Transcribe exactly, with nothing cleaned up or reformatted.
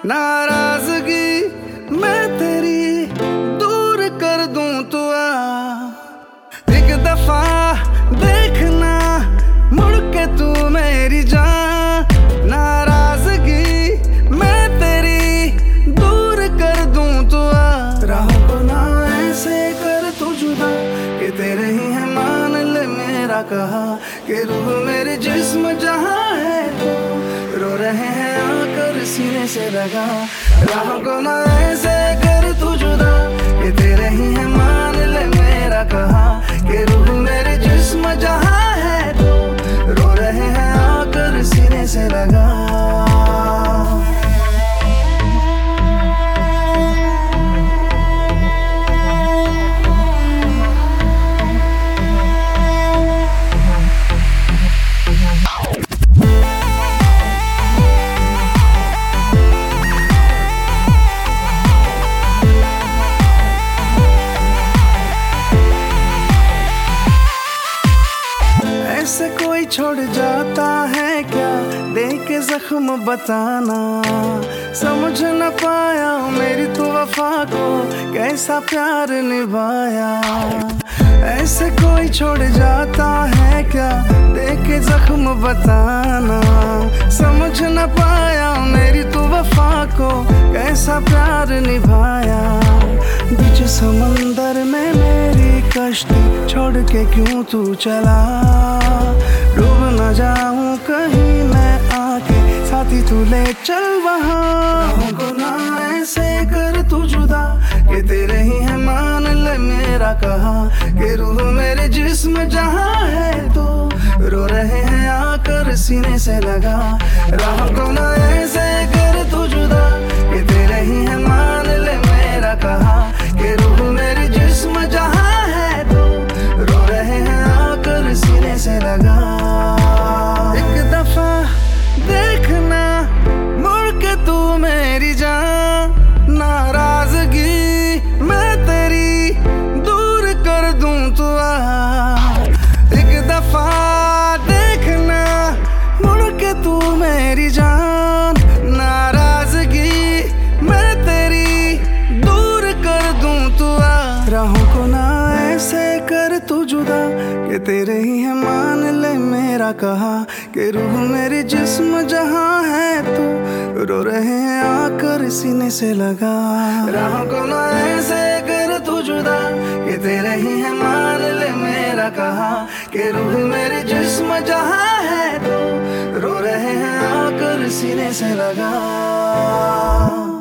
नाराजगी मैं तेरी दूर कर दूं तो आ, एक दफा देखना मुड़ के तू मेरी जान। नाराजगी मैं तेरी दूर कर दूं तो आ, राहों को ना ऐसे कर तू जुदा कि तेरे ही है मान ले मेरा कहा, कि रूह मेरे जिस्म जहां है तो रो रहे हैं आकर सीने से लगा। राहों को ना ऐसे कर तू जुदा कि तेरे ही है मान ले मेरा कहा, कि रूह मेरे जिस्म जहां है तो रो रहे हैं आकर सीने से लगा। ऐसे कोई छोड़ जाता है क्या, देख के जख्म बताना। समझ न पाया मेरी तो वफा को कैसा प्यार निभाया। ऐसे कोई छोड़ जाता है क्या, देख के जख्म बताना। समझ न पाया मेरी तो वफा को कैसा प्यार निभाया। बीच समंदर में मेरी कश्ती छोड़ के क्यों तू चला, डूब न जाऊं कहीं मैं आके साथी तू ले चल वहाँ। को ना ऐसे कर तू जुदा कि तेरे ही है मान ले मेरा कहा, कि रूह मेरे जिस्म जहां है तो रो रहे हैं आकर सीने से लगा। राह को ना ऐसे कर तू जुदा कि तेरे ही है मान ले मेरा कहा, कि रूह मेरे जिस्म जहां है तो रो रहे हैं आकर सीने से लगा। एक दफा देखना मुड़ के तू मेरी जान। नाराजगी मैं तेरी दूर कर दूं तो आ, एक दफा देखना मुड़ के तू मेरी जान। नाराजगी मैं तेरी दूर कर दूं तो आ, राहों को ना ऐसे कर तू जुदा कि तेरे ही है मान ले मेरा कहा, कि रूह मेरे जिस्म जहां है तो रो रहे हैं आकर सीने से लगा। राहों को ना ऐसे कर तू जुदा कि तेरे ही है मान ले मेरा कहा, कि रूह मेरे जिस्म जहां है तो रो रहे हैं आकर सीने से लगा।